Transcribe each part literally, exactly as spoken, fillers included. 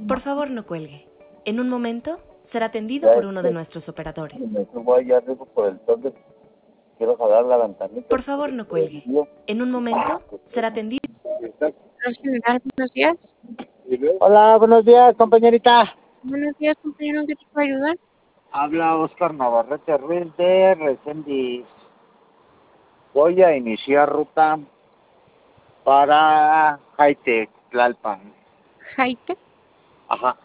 Por favor, no cuelgue. En un momento será atendido por uno de nuestros operadores. Me subo allá arriba por el toque. Quiero jalar la ventanita. Por favor, no cuelgue. En un momento será atendido. General, buenos días. Hola, buenos días, compañerita. Buenos días, compañero, ¿en qué te puedo ayudar? Habla Oscar Navarrete Ruiz de Resendiz. Voy a iniciar ruta para Hightech, Tlalpan. Jaite. Ajá.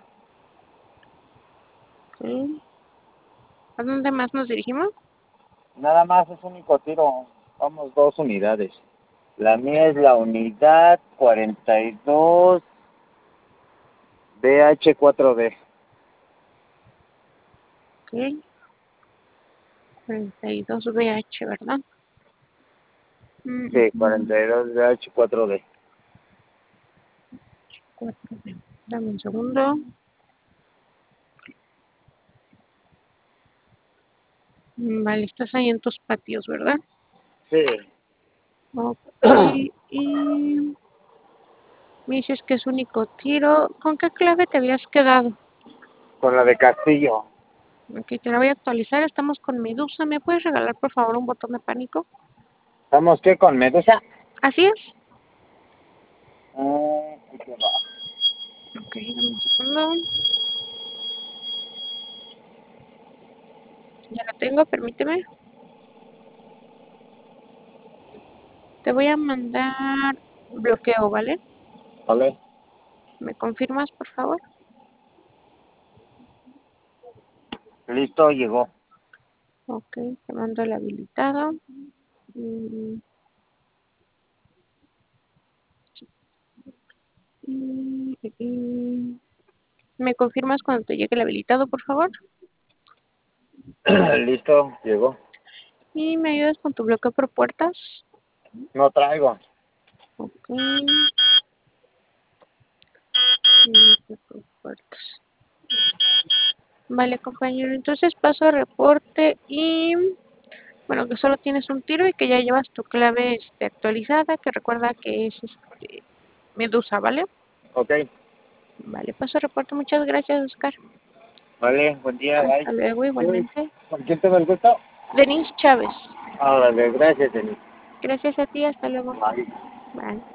Sí. ¿A dónde más nos dirigimos? Nada más es único tiro. Vamos dos unidades. La mía es la unidad cuarenta y dos B H cuatro D. Ok. cuarenta y dos B H, ¿verdad? Mm, Sí, mm, cuarenta y dos B H cuatro D. cuatro B. Dame un segundo. Mm, Vale, estás ahí en tus patios, ¿verdad? Sí. Ok. Y me dices que es único tiro. ¿Con qué clave te habías quedado? Con la de Castillo. Ok, te la voy a actualizar. Estamos con Medusa. ¿Me puedes regalar, por favor, un botón de pánico? ¿Estamos qué? ¿Con Medusa? Así es. Ah, ahí te va. Ok, dame un segundo. Ya la tengo, permíteme. Te voy a mandar bloqueo, ¿vale? Vale. ¿Me confirmas, por favor? Listo, llegó. Ok, te mando el habilitado. Mm, mm, mm. ¿Me confirmas cuando te llegue el habilitado, por favor? Listo, llegó. ¿Y me ayudas con tu bloqueo por puertas? No traigo. Ok. Bloqueo por puertas. Vale, compañero. Entonces paso a reporte y... Bueno, que solo tienes un tiro y que ya llevas tu clave este, actualizada, que recuerda que es este, Medusa, ¿vale? Ok. Vale, paso a reporte. Muchas gracias, Oscar. Vale, buen día, bye. Hasta luego, igualmente. ¿Con quién tengo el gusto? Denise Chávez. Órale, gracias, Denis. Gracias a ti, hasta luego. Bye. Bye.